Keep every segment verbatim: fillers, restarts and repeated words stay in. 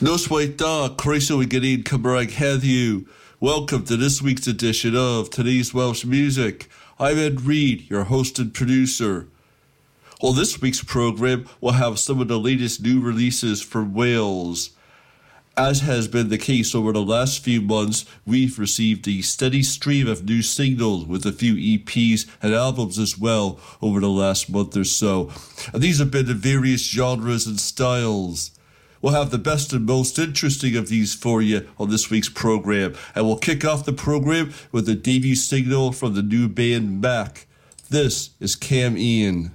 Nos da, croeso I gyd Cymraeg heddiw. Welcome to this week's edition of Today's Welsh Music. I'm Ed Reed, your host and producer. On this week's program, we'll have some of the latest new releases from Wales. As has been the case over the last few months, we've received a steady stream of new singles with a few E Ps and albums as well over the last month or so. And these have been in various genres and styles. We'll have the best and most interesting of these for you on this week's program. And we'll kick off the program with a debut single from the new band Mac. This is Cam Ian.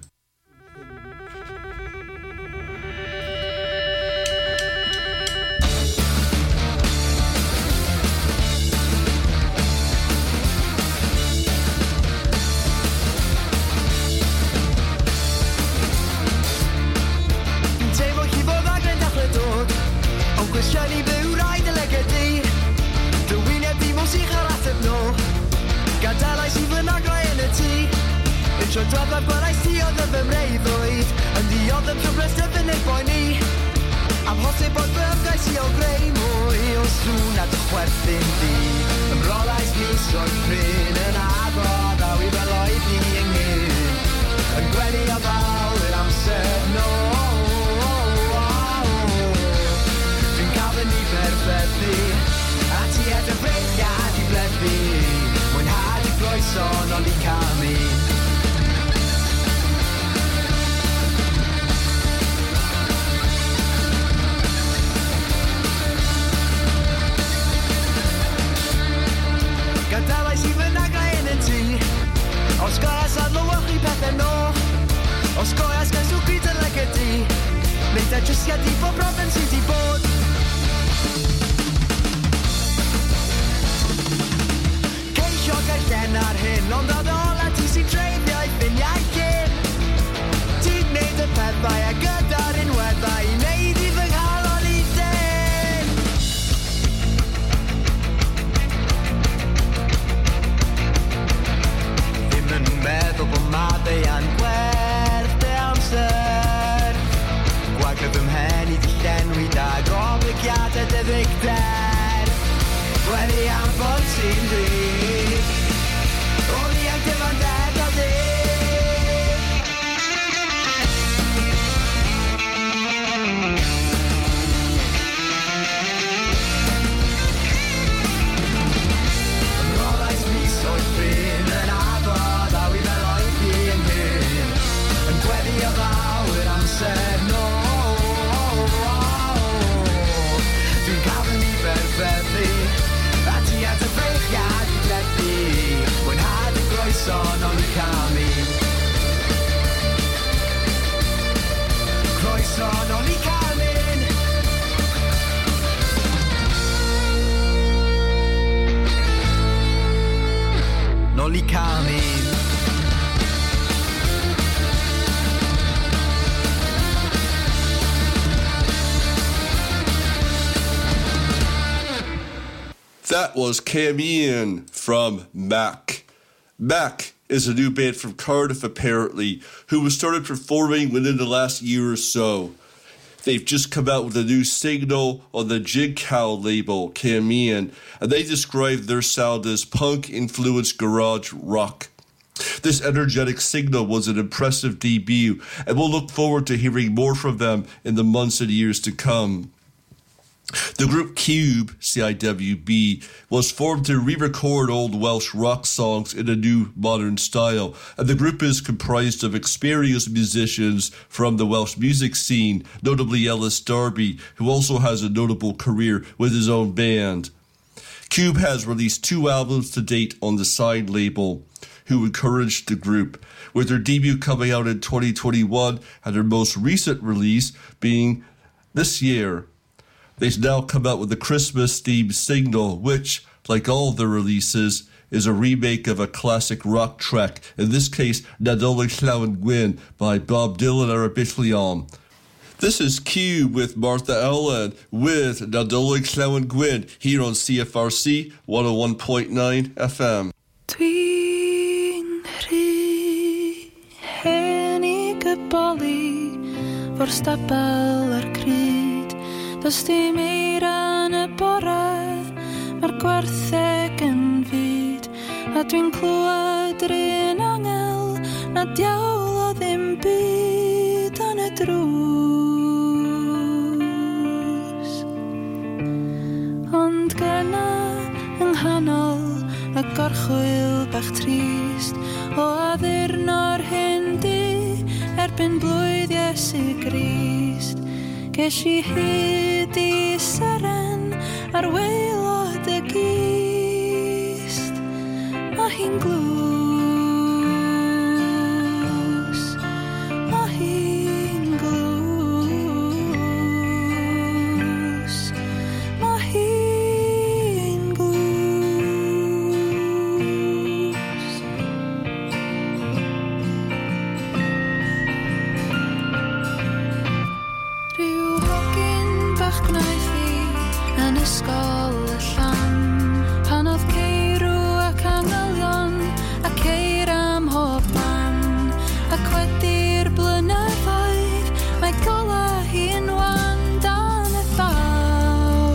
That was Cam Ian from Mac. Mac is a new band from Cardiff, apparently, who was started performing within the last year or so. They've just come out with a new single on the Jig Cow label, Cam Ian, and they describe their sound as punk-influenced garage rock. This energetic single was an impressive debut, and we'll look forward to hearing more from them in the months and years to come. The group Cube, C I W B, was formed to re-record old Welsh rock songs in a new modern style, and the group is comprised of experienced musicians from the Welsh music scene, notably Ellis Darby, who also has a notable career with his own band. Cube has released two albums to date on the Sign label, who encouraged the group, with their debut coming out in twenty twenty-one and their most recent release being this year. They've now come out with a Christmas-themed single, which, like all their releases, is a remake of a classic rock track, in this case, Nadolig Llawen Gwyn by Bob Dylan Arabyllion. This is Cube with Martha Allen with Nadolig Llawen Gwyn here on C F R C one oh one point nine F M. Dwi'n rhy hen I gyboli fo'r stabal ar cryd Does dim eira yn y bore, mae'r gwertheg yn fyd, a dwi'n clywed yr un angel na diawl o ddim byd yn y drws. Ond gyna yng nghanol y gorchwyl bach trist o addurno'r hyn di erbyn blwydd Iesu Grist. Ges i hyd i seren ar waelod y gist. Ma' hi'n glws, ma' hi'n glws, ma' hi'n glws. Rhyw hogyn bach gwnaeth i yn ysgol y llan, pan oedd ceirw ac angylion a ceir am hob man, ac wedi'r blynyddoedd mae gola hi'n wan dan y thaw.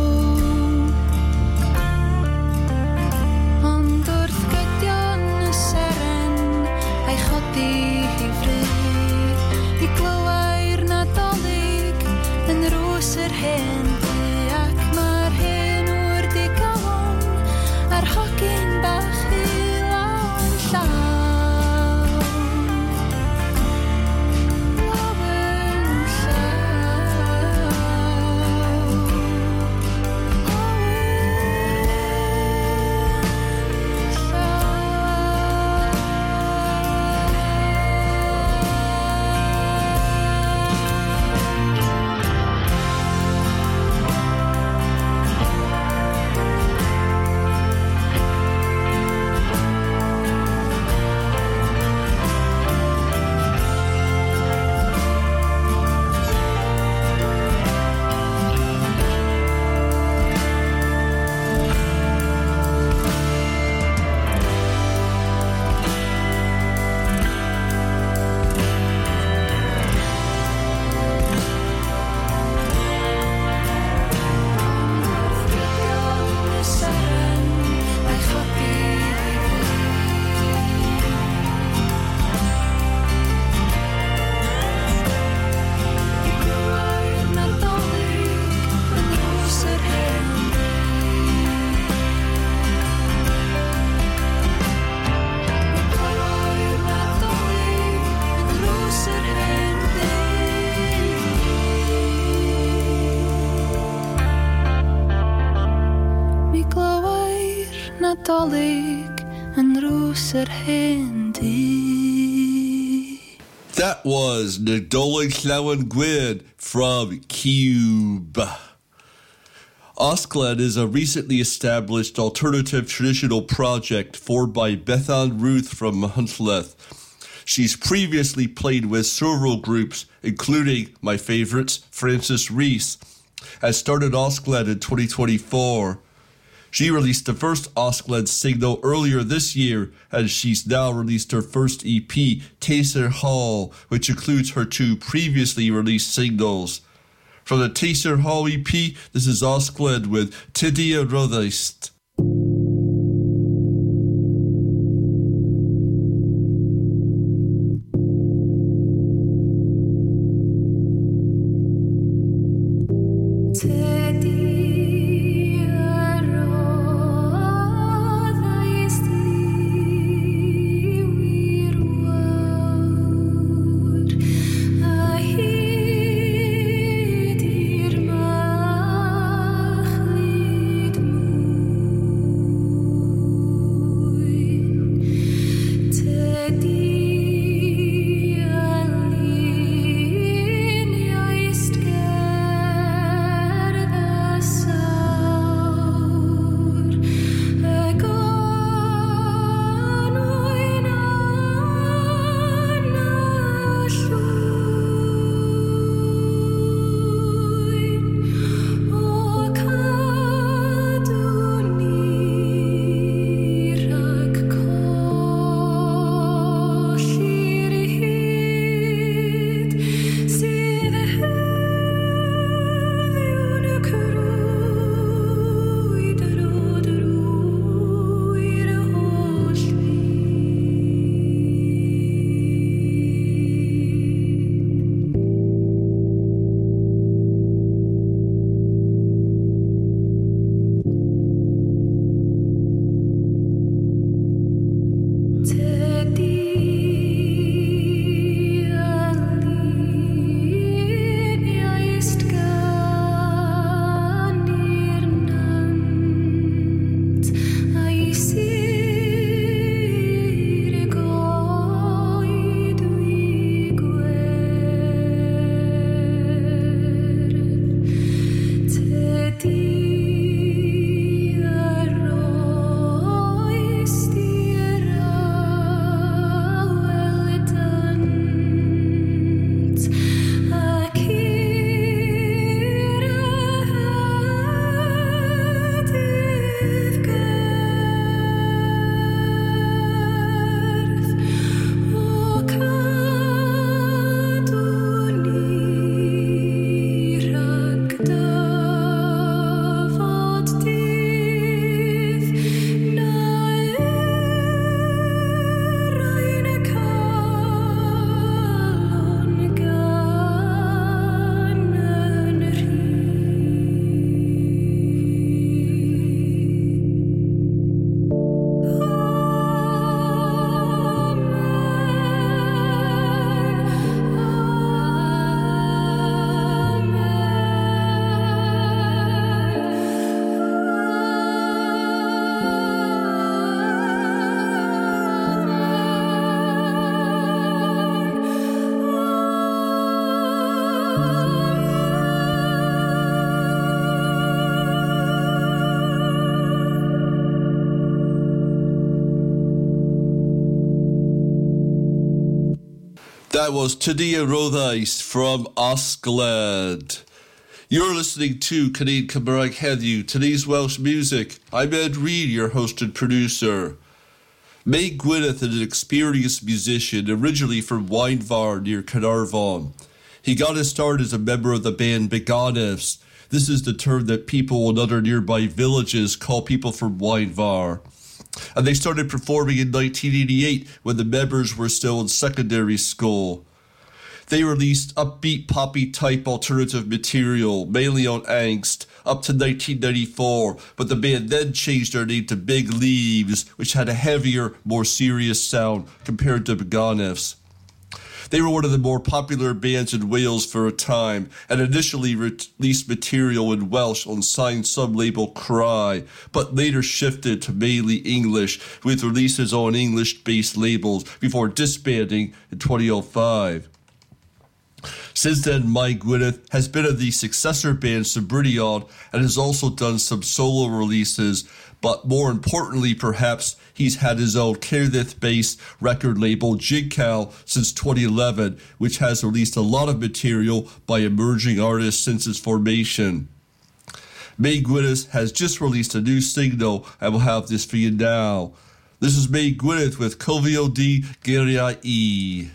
Ond wrth gydion y seren a'i chodi hi fryd, i glywai'r Nadolig yn rws yr hen di, ac mae'r hen wr di galon a'r hogyn bach i lawn llawn. Lawen llawn. Nadolig yn rws yr hen di. That was Nadolig Llawen Gwyn from Cube. Osgled is a recently established alternative traditional project formed by Bethan Ruth from Mahuntleth. She's previously played with several groups, including my favorites, Francis Reese, and started Osgled in twenty twenty-four. She released the first Osgled single earlier this year, and she's now released her first E P, Taser Hall, which includes her two previously released singles. From the Taser Hall E P, this is Osgled with Tidia Rodheist. Moon. That was Tadia Rothais from Osglad. You're listening to Canadian Cymraeg Heddiw, today's Welsh music. I'm Ed Reed, your host and producer. May Gwyneth is an experienced musician, originally from Waenfar near Caernarfon. He got his start as a member of the band Begonifs. This is the term that people in other nearby villages call people from Waenfar. And they started performing in nineteen eighty-eight when the members were still in secondary school. They released upbeat poppy type alternative material, mainly on Angst, up to nineteen ninety-four, but the band then changed their name to Big Leaves, which had a heavier, more serious sound compared to Begonifs. They were one of the more popular bands in Wales for a time, and initially released material in Welsh on signed sub-label Cry, but later shifted to mainly English, with releases on English-based labels before disbanding in twenty oh five. Since then, May Gwyneth has been in the successor band Sabrinion and has also done some solo releases, but more importantly, perhaps, he's had his own Cardiff-based record label, Jigcal, since twenty eleven, which has released a lot of material by emerging artists since its formation. May Gwyneth has just released a new single, and we'll have this for you now. This is May Gwyneth with Cofio di Geiriau I.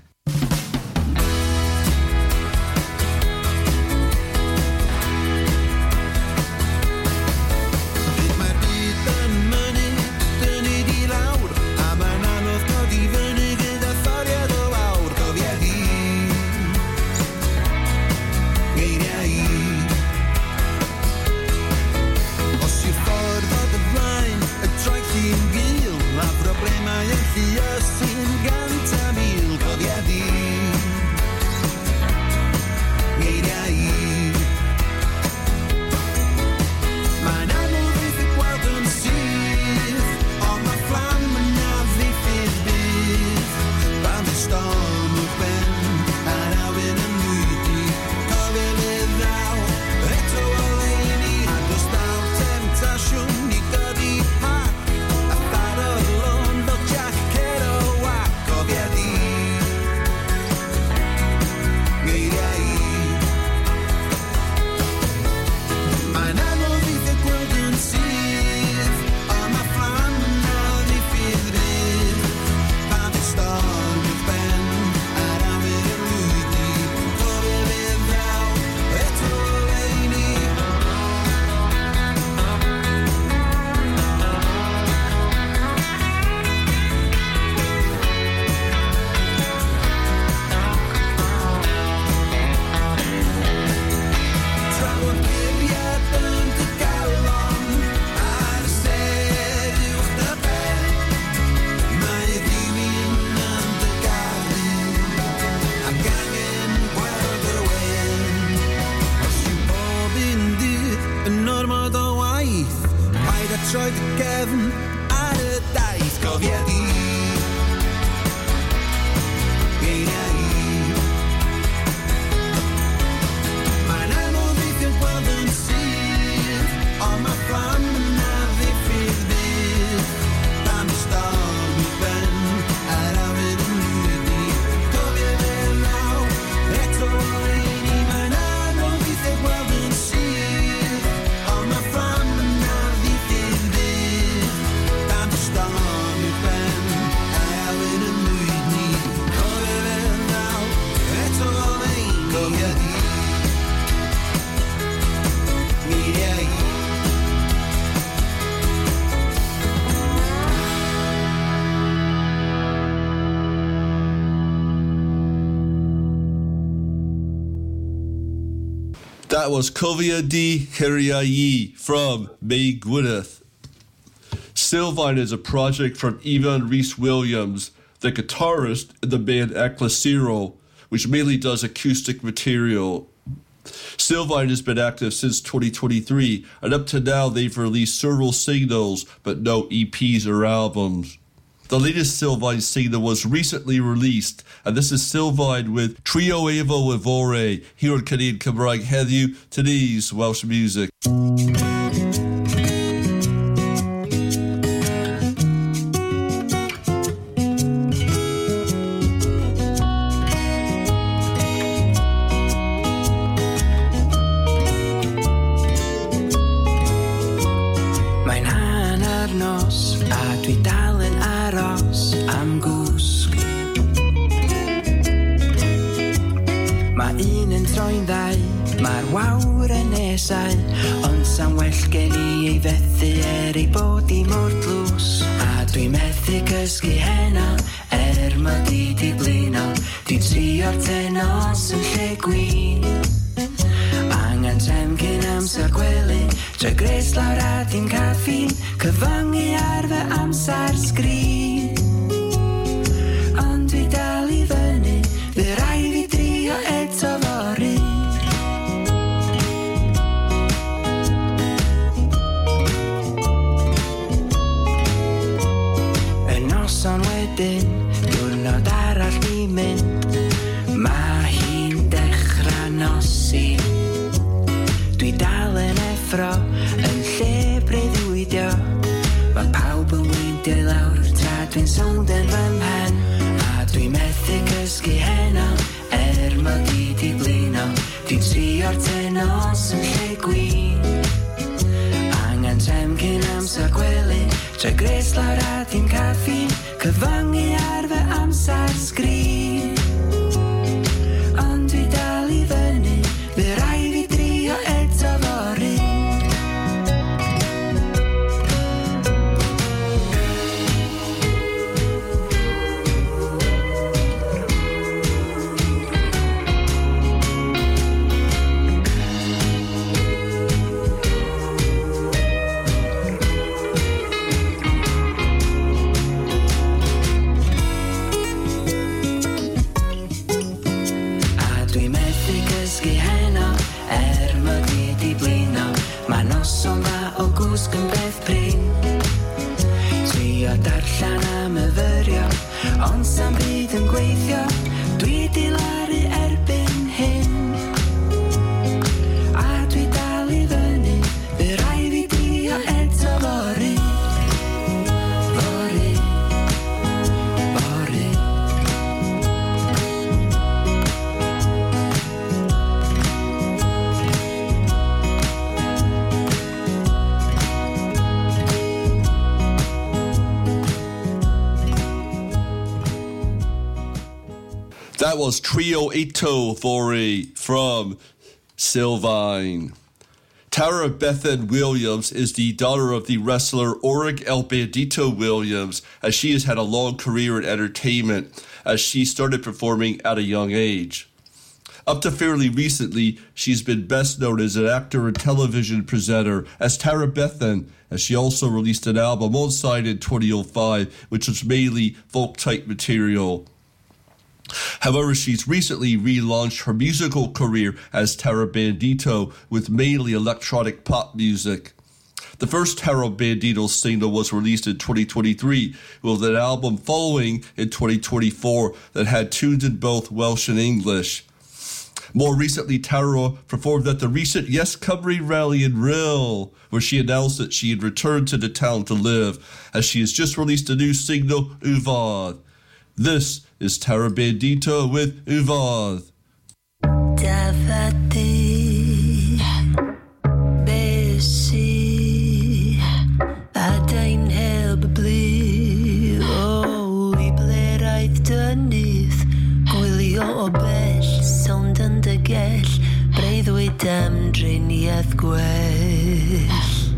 That was Cofio di Geiriau I from May Gwyneth. Sylvain is a project from Ivan Rhys-Williams, the guitarist in the band Ecclesiro, which mainly does acoustic material. Sylvain has been active since twenty twenty-three, and up to now they've released several singles, but no E Ps or albums. The latest Sylvain single was recently released, and this is Sylvain with Trio Evo Evore, here on Canadian Cymraeg Heddiw, today's Welsh music. Mae un yn troi'n ddau, mae'r wawr yn nesau, ond sa'n well gen i ei fethu er ei bod i mor tlws. A dwi'n methu cysgu heno, er ma di di blino, dwi'n trio'r tenos yn lle gwyn. Angen trem cyn amser gwely, tre gres lawr a dim caffin, cyfangu ar fy amser sgrin. Ond dwi dal i fyny, fy rai fi drio eto fory. Y noson wedyn, diwrnod arall di mynd, ma' hi'n dechra nosi. Dwi dal yn effro, yn lle breuddwydio, ma' pawb yn wyndio i lawr, tra dwi'n sond yn fy mhen. A dwi methu cysgu heno, er ma di di blino, dwi'n trio'r tenos yn lle gwyn. Angen trem cyn amser gwely, tre gres lawr a dim caffin, cyfangu ar fy amser sgrin. Ond dwi dal i fyny, fy rai fi drio eto fory. Noson dda o gwsg yn beth prin, trio darllan am y fyrio, ond sa'n byd yn gweithio, dwi di laru erbyn hyn. A dwi dal i fyny, fy rai fi drio eto fory. Fory, fory. That was Trio Eto Fory from Sylvain. Tara Bethan Williams is the daughter of the wrestler Orig El Bandito Williams, as she has had a long career in entertainment, as she started performing at a young age. Up to fairly recently, she's been best known as an actor and television presenter as Tara Bethan, as she also released an album on side in twenty oh five, which was mainly folk-type material. However, she's recently relaunched her musical career as Tara Bandito with mainly electronic pop music. The first Tara Bandito single was released in twenty twenty-three, with an album following in twenty twenty-four that had tunes in both Welsh and English. More recently, Tara performed at the recent Yes Cymru rally in Rhyl, where she announced that she had returned to the town to live, as she has just released a new single, Uvad. This is Tara Bandito with Uvad. Dafadi Besi Adain heb bli O I bleraeth dynydd Gwylio o bell Sond yn dy gell Breuddwyd am driniaeth gwell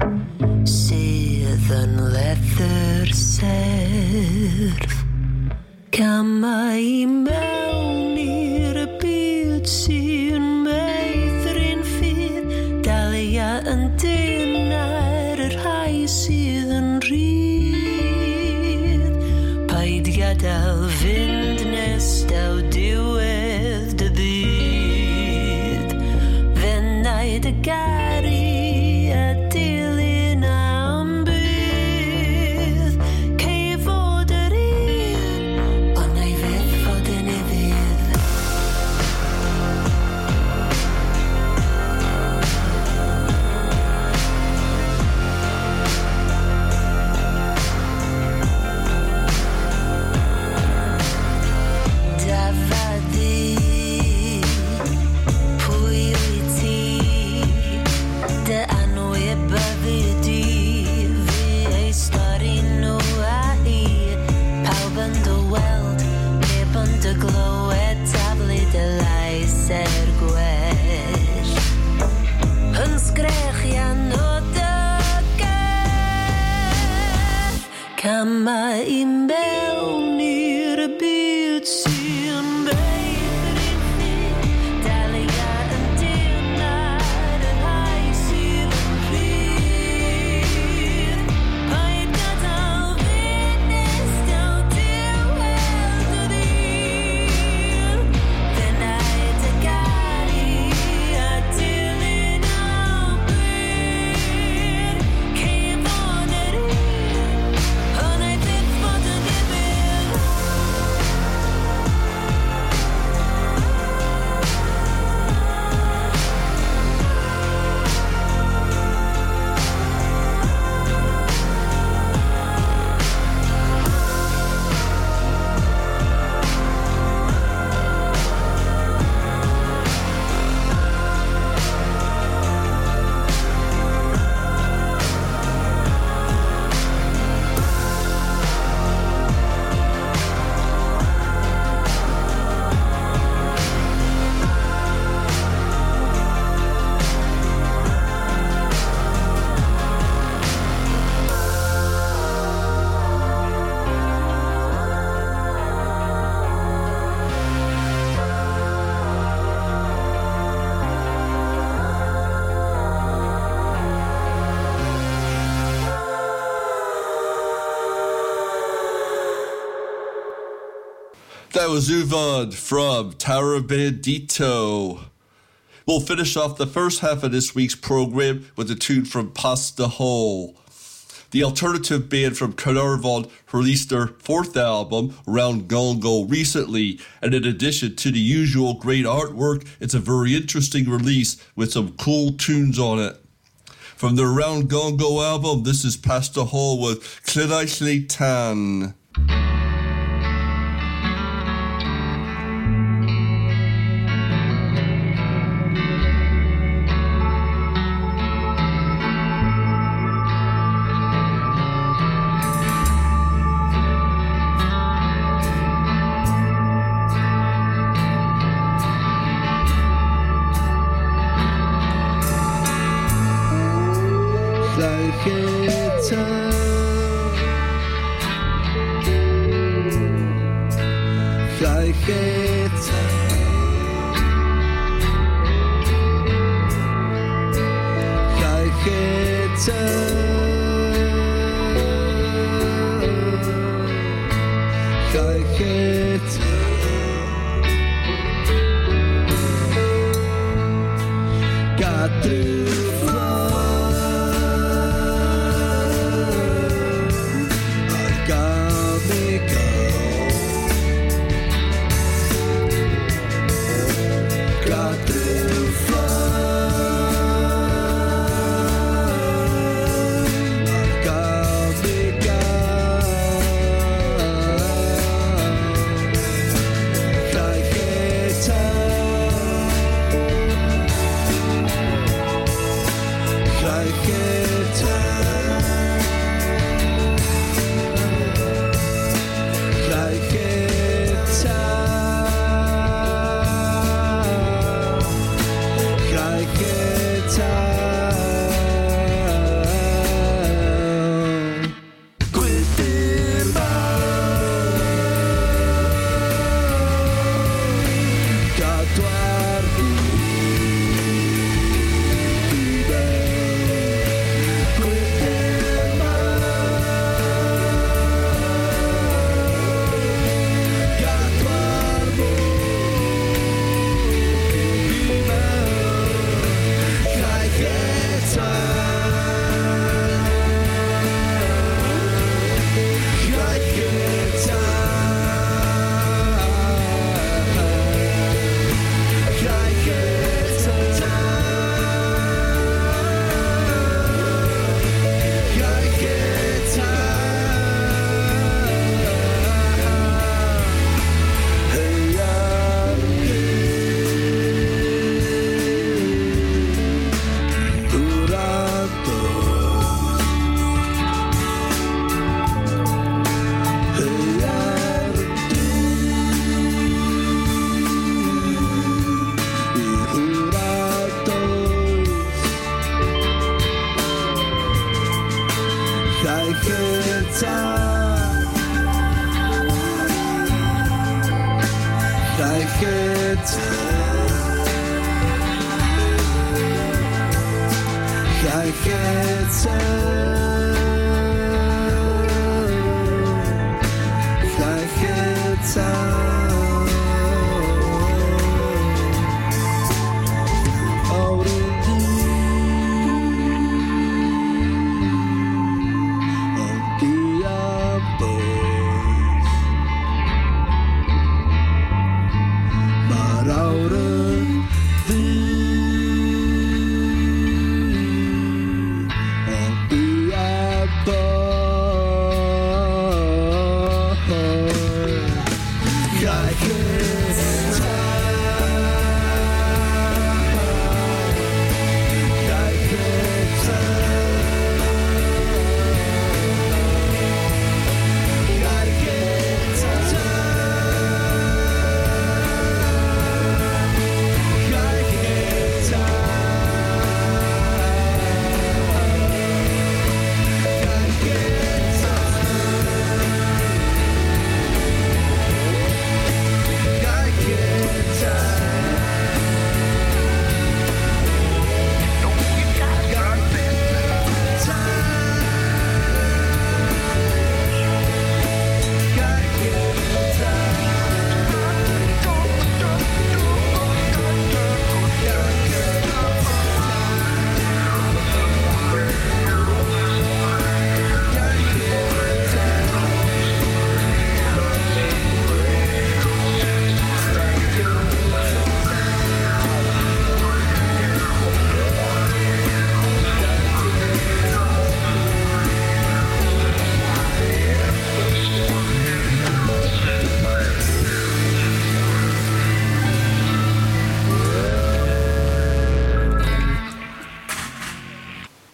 Sydd yn lethyr serth Camau I mewn i'r byd sy'n meithrin ffydd Dalia yn dyn ar yr rhai sydd yn rhydd Paid gadael fynd nes daw diwedd dy ddydd Fe naid y gari a dilyn am bydd Cei fod yr un ond na'i fedd fod yn iddydd That was Uvad from Tower Bandito. We'll finish off the first half of this week's program with a tune from Pasta Hole. The alternative band from Carnarvon released their fourth album, Round Gongo, recently, and in addition to the usual great artwork, it's a very interesting release with some cool tunes on it. From their Round Gongo album, this is Pasta Hole with Clydais Leitan.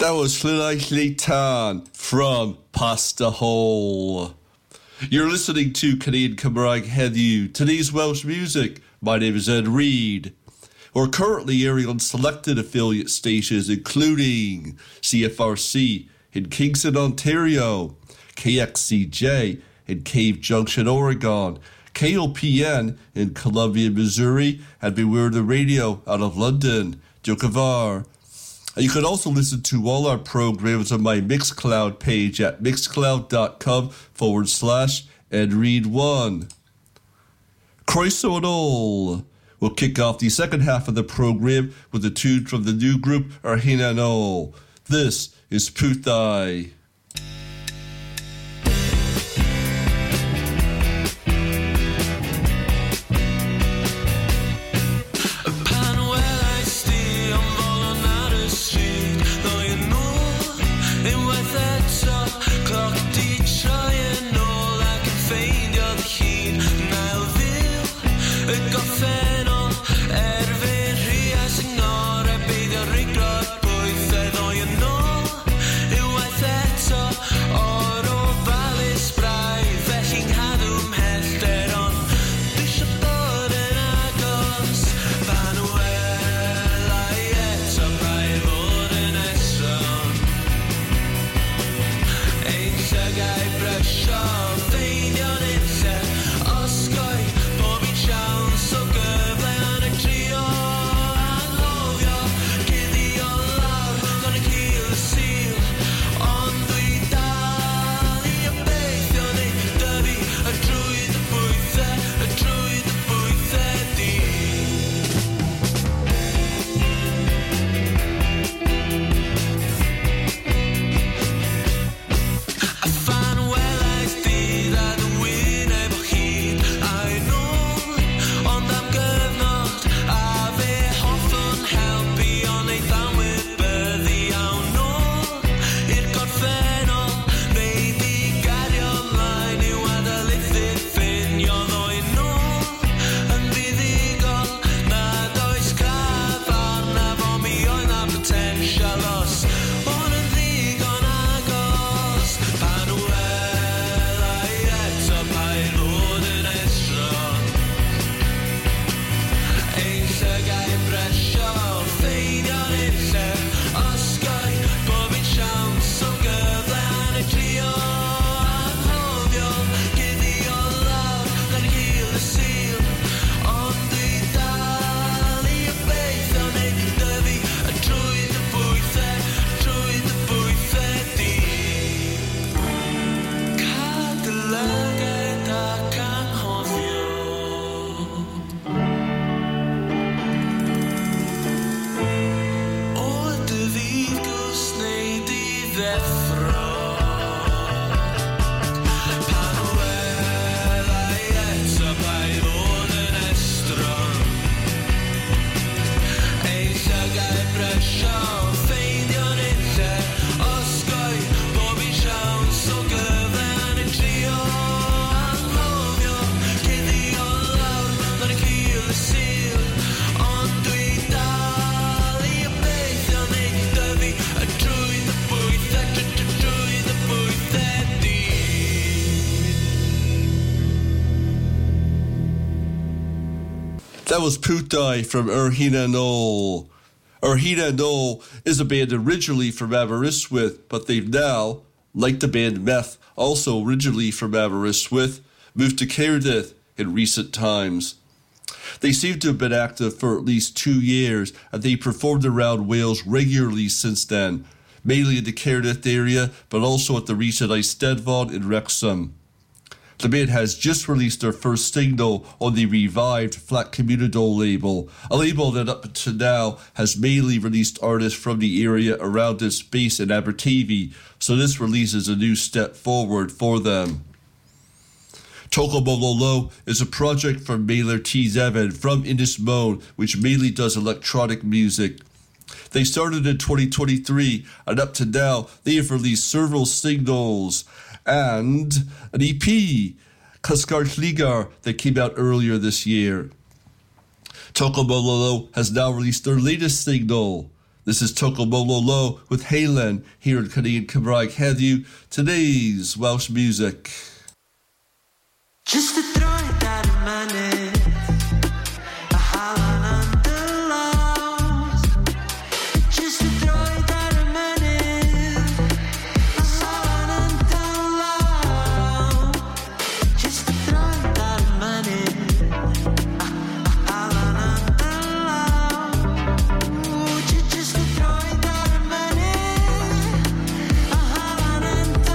That was Llynais Leitan from Pasta Hole. You're listening to Canadian Cymraeg Heddiw, today's Welsh music. My name is Ed Reed. We're currently airing on selected affiliate stations, including C F R C in Kingston, Ontario, K X C J in Cave Junction, Oregon, K O P N in Columbia, Missouri, and Beware the Radio out of London, Diocavar. And you can also listen to all our programs on my Mixcloud page at mixcloud.com forward slash edread1. Croeso and all. We'll kick off the second half of the program with a tune from the new group Yr Hunan Ôl. This is Pwthau. That was Pwthau from Yr Hunan Ôl. Yr Hunan Ôl is a band originally from Aberystwyth, but they've now, like the band Meth, also originally from Aberystwyth, moved to Cardiff in recent times. They seem to have been active for at least two years, and they performed around Wales regularly since then, mainly in the Cardiff area, but also at the recent Eisteddfod in Wrexham. The band has just released their first single on the revived Flat Communidol label, a label that up to now has mainly released artists from the area around its base in Aberteifi, so this release is a new step forward for them. Toco Mololo is a project from Mailer T. Zevin from Ynys Môn, which mainly does electronic music. They started in twenty twenty-three, and up to now, they have released several singles and an E P, Cysgart Ligar, that came out earlier this year. Toco Mololo has now released their latest single. This is Tokomololo with Halen here in Canadian Cymraeg heddiw. Today's Welsh music. Just a droid ar y mynydd, a halan yn dy laws. Just a droid ar y mynydd, a halan yn dy laws. Just a droid ar y mynydd, a halan yn dy laws. Just a droid ar y mynydd, a halan yn dy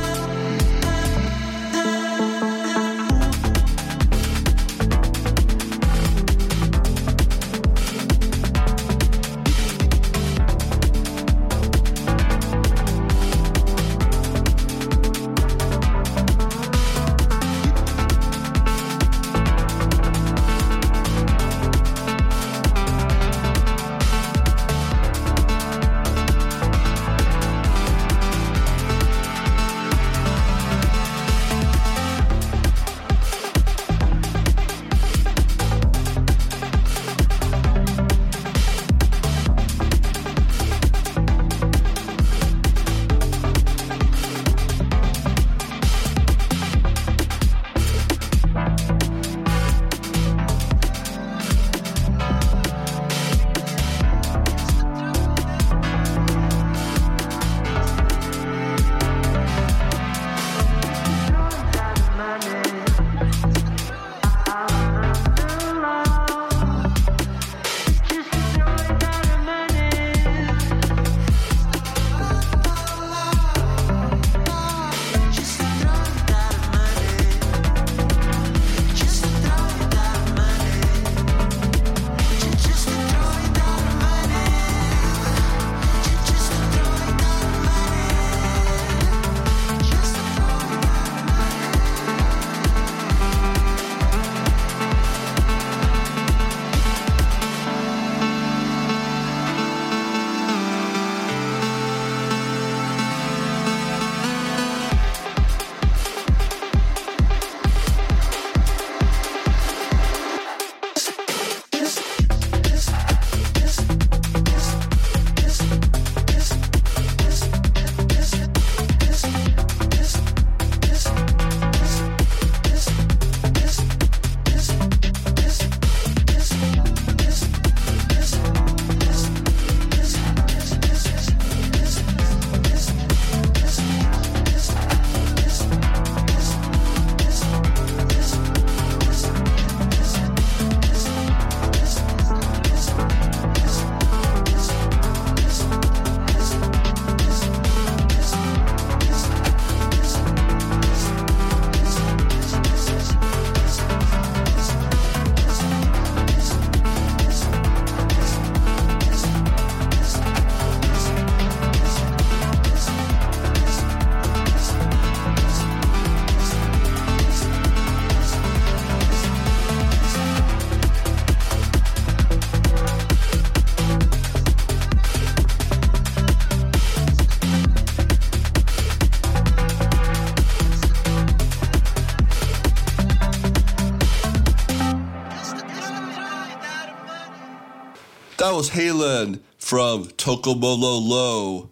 That was Halen from Tokomololo.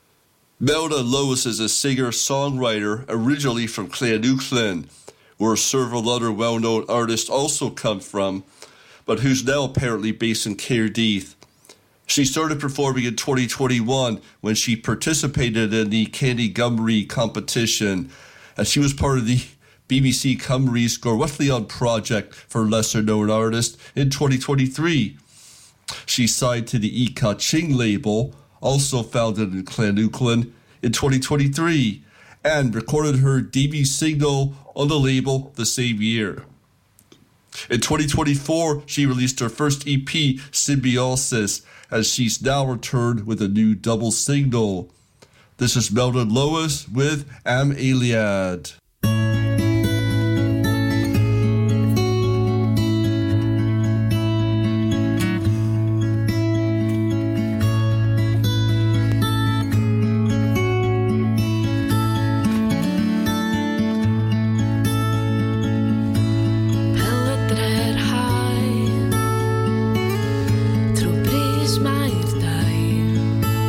Melda Lewis is a singer-songwriter originally from Llanuwchllyn, where several other well-known artists also come from, but who's now apparently based in Caerdydd. She started performing in twenty twenty-one when she participated in the Candy Gymru competition, and she was part of the B B C Cymru's Gorwyllion project for lesser-known artists in twenty twenty-three. She signed to the Ika Ching label, also founded in Llanuwchllyn, in twenty twenty-three, and recorded her debut single on the label the same year. In twenty twenty-four, she released her first E P, Symbiosis, as she's now returned with a new double single. This is Melda Lewis with Am Eiliad. Trw bris mae'r dair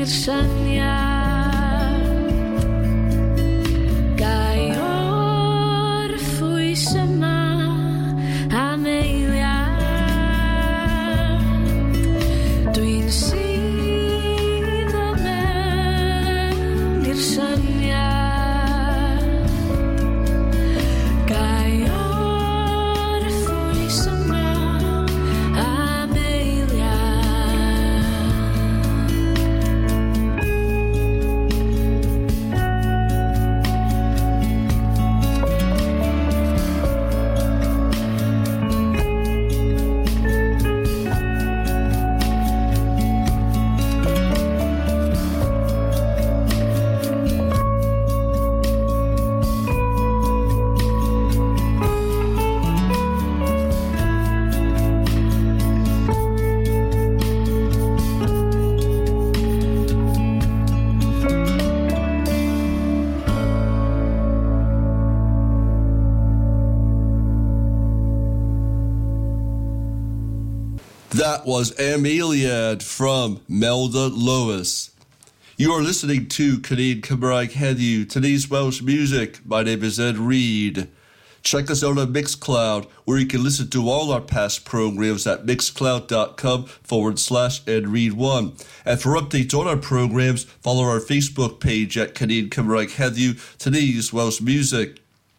i'r syniad. Gai o'r ffwys yma am eiliad. Dwi'n sydd o mewn i'r syniad. Gai o'r ffwys yma am eiliad. That was Ameliad from Melda Lewis. You are listening to Connected Cymraeg Heddiw, today's Welsh music. My name is Ed Reed. Check us out on Mixcloud, where you can listen to all our past programs at mixcloud.com forward slash Ed Reed one. And for updates on our programs, follow our Facebook page at Connected Cymraeg Heddiw, today's Welsh music.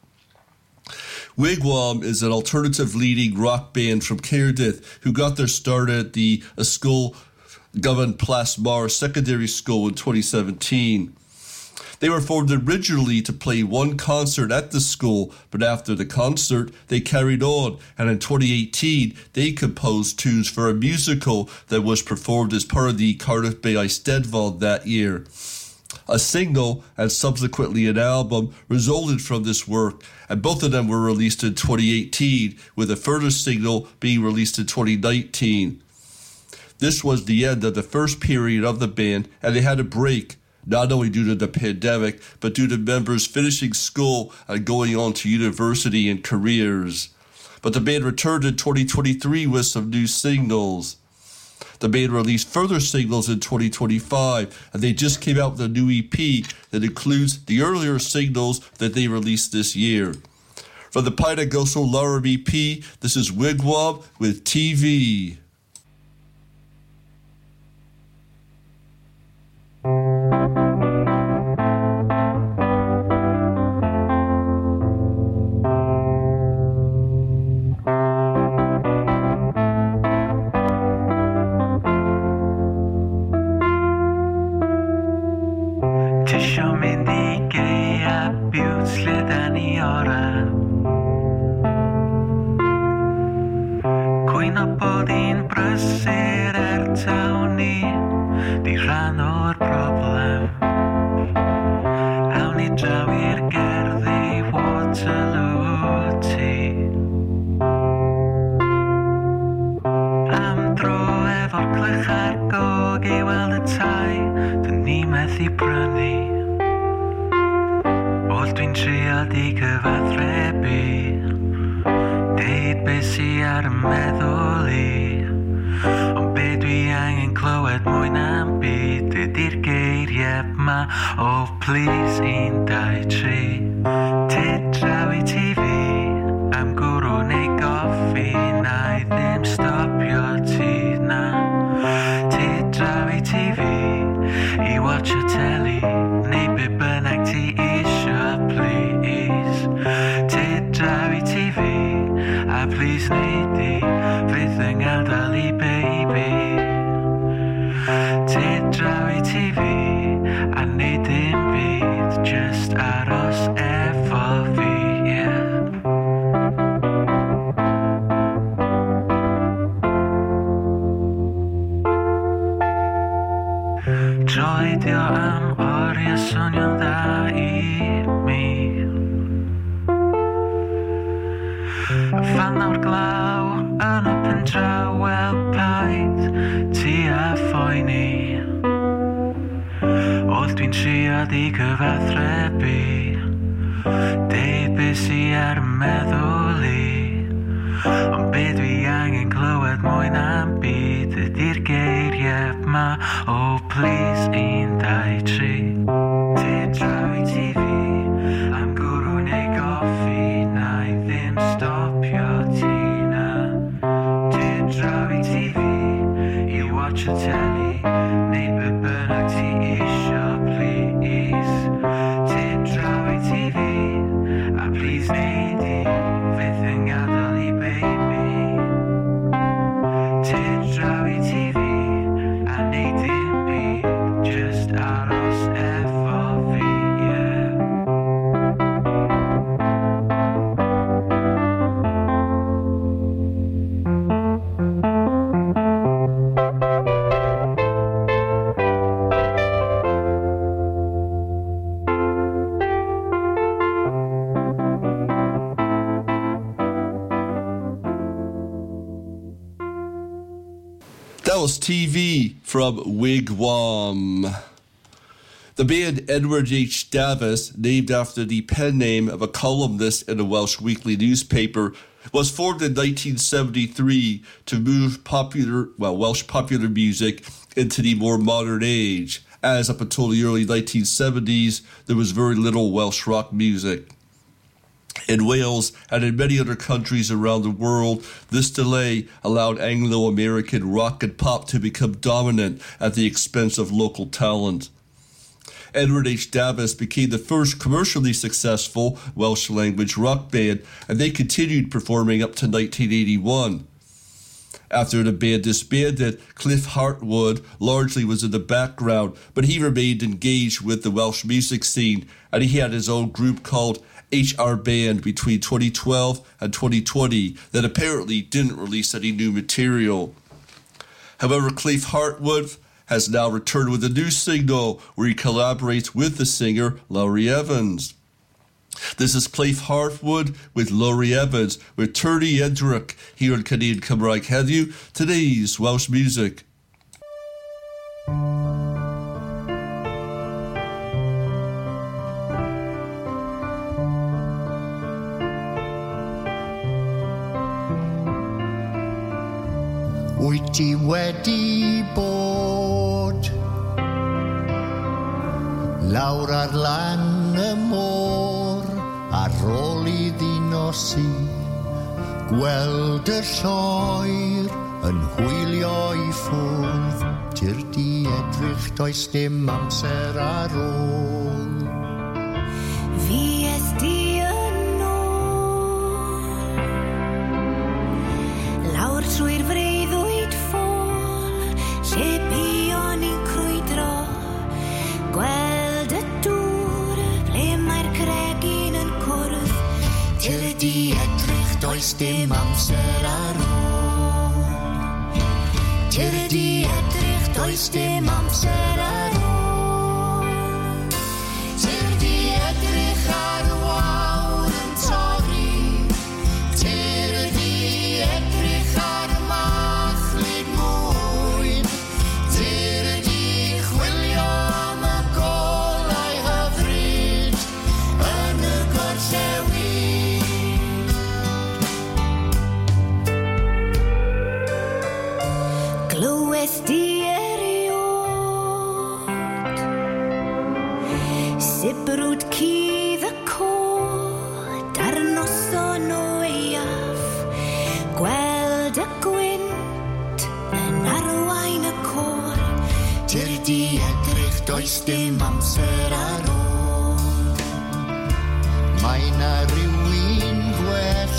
Wigwam is an alternative leading rock band from Cardiff who got their start at the Ysgol Gyfun Plasmar Secondary School in twenty seventeen. They were formed originally to play one concert at the school, but after the concert, they carried on, and in twenty eighteen, they composed tunes for a musical that was performed as part of the Cardiff Bay Eisteddfod that year. A single and subsequently an album resulted from this work, and both of them were released in twenty eighteen, with a further single being released in twenty nineteen. This was the end of the first period of the band, and they had a break, not only due to the pandemic, but due to members finishing school and going on to university and careers. But the band returned in twenty twenty-three with some new singles. The band released further singles in twenty twenty-five, and they just came out with a new E P that includes the earlier singles that they released this year. From the Paid â Gosod Lawr E P, this is Wigwam with T V. Tisio mynd i Gaea Butte lle da ni ora. Cwyno bod hi'n brysur er taw ni di rhan o'r broblem. Awn ni draw i'r gerddi Waterloo ti. Am dro efo'r clychau'r gog i weld y tai, dyn ni methu prynu. Oll dwi'n trio di cyfathrebu, deud beth sy ar y meddwl i. Ond be dwi angen clywed mwy na'n byd ydy'r geiriau ma. Oh please, un, dau, tri. Ted draw i T V, am gwrw neu goffi, na i ddim stopio ti na. Ted draw i T V, i watch y teli, neu be bynnag ti isio, please. Ted draw i T V, a please neud i fydd yng ngadael i baby. Ted draw i T V, a neud dim byd, just aros efo fi, yeah. Troedio am oriau swnio'n dda i mi. Fan nawr glaw yn y pendraw, wel paid ti a phoeni. Oll dwi'n trio di cyfathrebu, deud beth sy ar y meddwl i. Ond be dwi angen clywed mwy na'n byd ydy'r geiriau 'ma. Oh please, un, dau, tri. Tir draw i T V. I'm gwrw neu goffi, na I ddim stopio ti na. Tir draw i T V, i watch y telly, neu be bynnag ti isio, please. Tir draw i T V, a please neud i fydd yn gadael i baby. Tir draw i T V, a neud dim byd, just aros efo fi, yeah. That was T V from Wigwam. The band Edward H. Davis, named after the pen name of a columnist in a Welsh weekly newspaper, was formed in nineteen seventy-three to move popular, well, Welsh popular music into the more modern age, as up until the early nineteen seventies, there was very little Welsh rock music. In Wales and in many other countries around the world, this delay allowed Anglo-American rock and pop to become dominant at the expense of local talent. Edward H. Davis became the first commercially successful Welsh-language rock band, and they continued performing up to nineteen eighty-one. After the band disbanded, Cliff Hartwood largely was in the background, but he remained engaged with the Welsh music scene, and he had his own group called H R Band between twenty twelve and twenty twenty that apparently didn't release any new material. However, Cliff Hartwood has now returned with a new single where he collaborates with the singer Laurie Evans. This is Cliff Hartwood with Laurie Evans with Tony Endrick here on Canadian Cymraeg Heddiw, today's Welsh music. Wyt ti wedi bod lawr ar lan y môr ar ôl iddi nosi, gweld y lloer yn hwylio I ffwrdd, tir di edrych does dim amser ar ôl. Fi esti yn ôl, lawr trwy'r freuddwyd ffôl, lle buon ni'n crwydro, gweld y dŵr, ble mae'r cregyn yn cwrdd, Tir di edrych does dim amser ar ôl. Tir di edrych does dim amser ar ôl. Tir di edrych ar y wawr yn torri, tir di edrych ar y machlud mwyn, tir di chwilio am y golau hyfryd yn y gorllewin. glywes di eriod, sibrwd cudd y cod ar noson o eiaf, gweld y gwynt yn arwain y côr. Tir di edrych does dim amser ar ôl. Mae na rywun gwell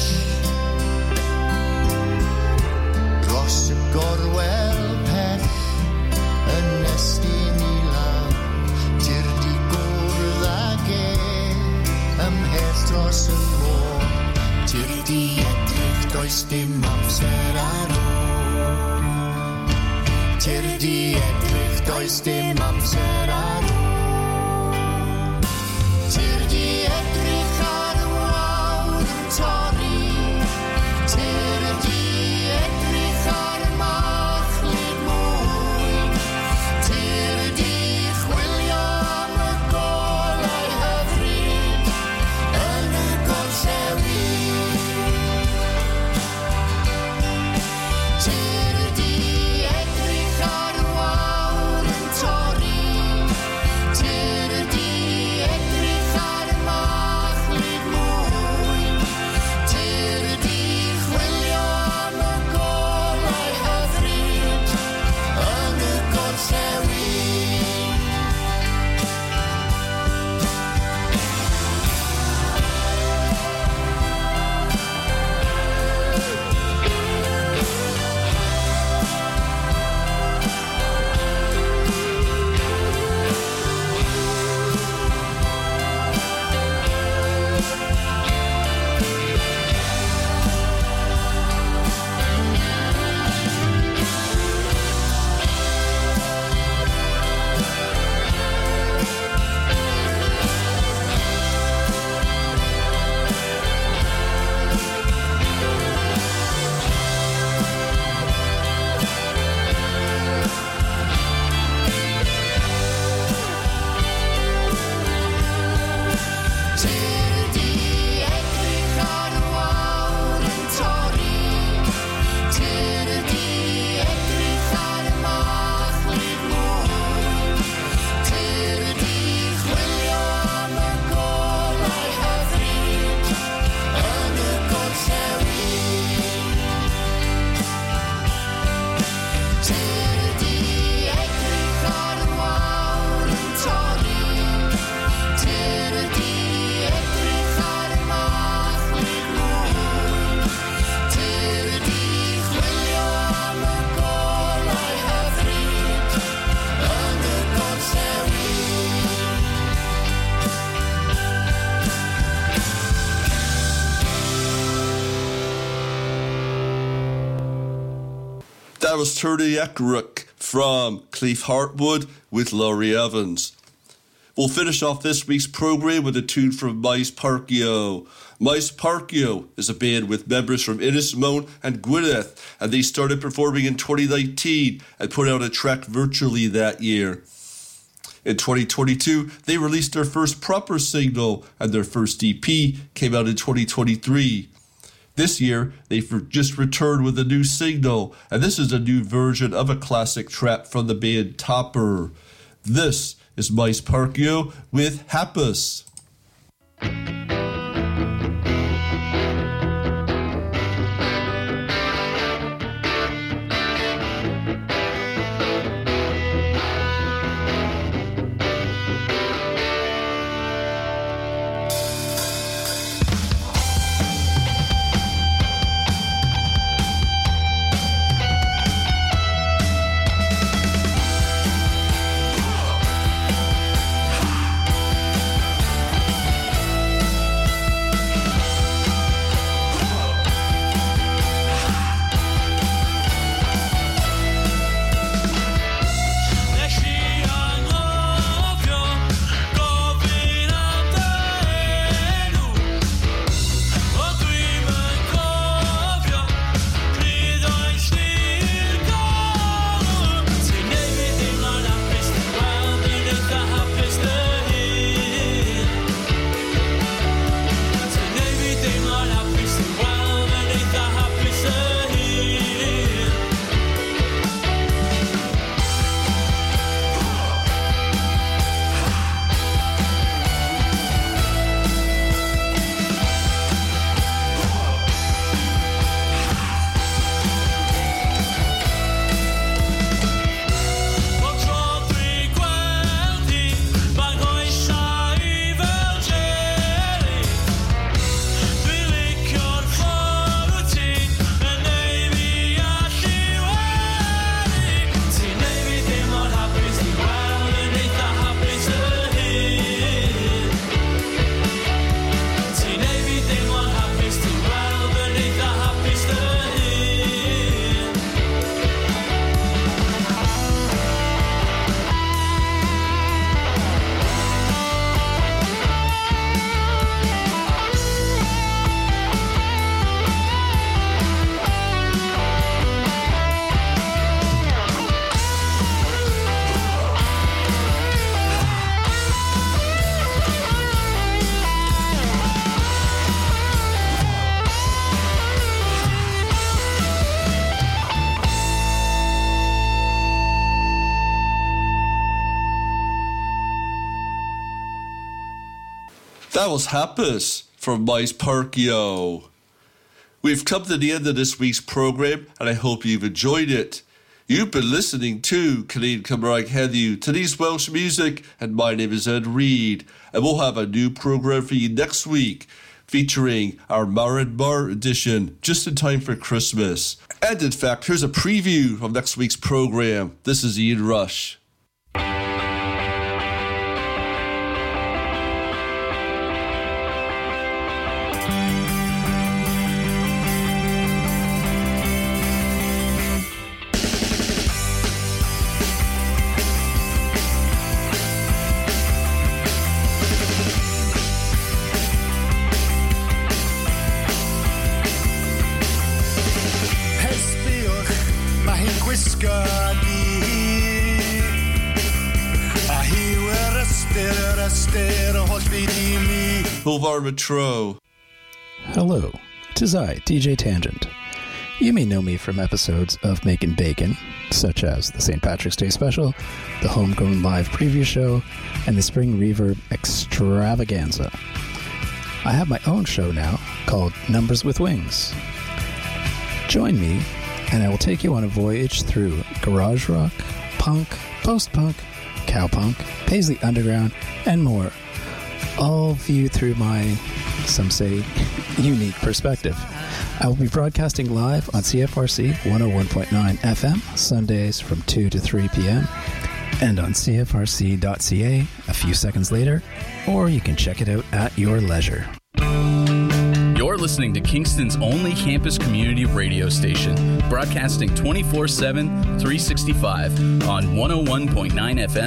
dros y gorwel pell yn estyn I law. Tir di gwrdd ag e ymhell dros y môr. Tir di edrych does dim amser ar ôl. Tir di edrych does dim amser ar ôl. Tir di edrych ar y wawr yn torri, tir di edrych ar y machlud mwyn, tir di chwilio am y golau hyfryd yn y gorllewin. Tir di edrych ar y wawr That was Turdy Eckrook from Cleef Hartwood with Laurie Evans. We'll finish off this week's program with a tune from Mice Parkio. Mice Parkio is a band with members from Innismone and Gwynedd, and they started performing in twenty nineteen and put out a track virtually that year. In twenty twenty-two, they released their first proper single, and their first E P came out in twenty twenty-three. This year, they've just returned with a new single, and this is a new version of a classic track from the band Topper. This is Mice Parkio with Happus. That was Happus from Mice Parkio. We've come to the end of this week's program, and I hope you've enjoyed it. You've been listening to Canadian Cymraeg Heddiw, today's Welsh music, and my name is Ed Reed, and we'll have a new program for you next week, featuring our Marin Bar edition, just in time for Christmas. And in fact, here's a preview of next week's program. This is Ian Rush. Hulvar Matro. Hello, 'tis I, D J Tangent. You may know me from episodes of Making Bacon, such as the Saint Patrick's Day Special, the Homegrown Live Preview Show, and the Spring Reverb Extravaganza. I have my own show now called Numbers with Wings. Join me, and I will take you on a voyage through garage rock, punk, post-punk, cowpunk, Paisley Underground, and more, all viewed through my, some say, unique perspective. I will be broadcasting live on C F R C one oh one point nine F M Sundays from two to three p.m. and on C F R C dot C A a few seconds later, or you can check it out at your leisure. You're listening to Kingston's only campus community radio station, broadcasting twenty-four seven, three sixty-five on one oh one point nine F M.